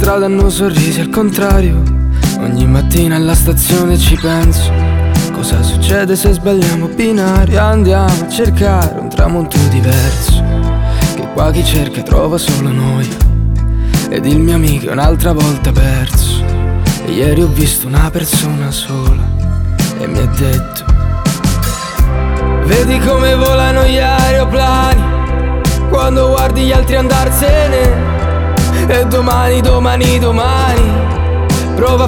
strada hanno sorrisi al contrario. Ogni mattina alla stazione ci penso. Cosa succede se sbagliamo binario? Andiamo a cercare un tramonto diverso, che qua chi cerca trova solo noia. Ed il mio amico è un'altra volta perso. E ieri ho visto una persona sola e mi ha detto: vedi come volano gli aeroplani quando guardi gli altri andarsene. E domani, domani, domani prova a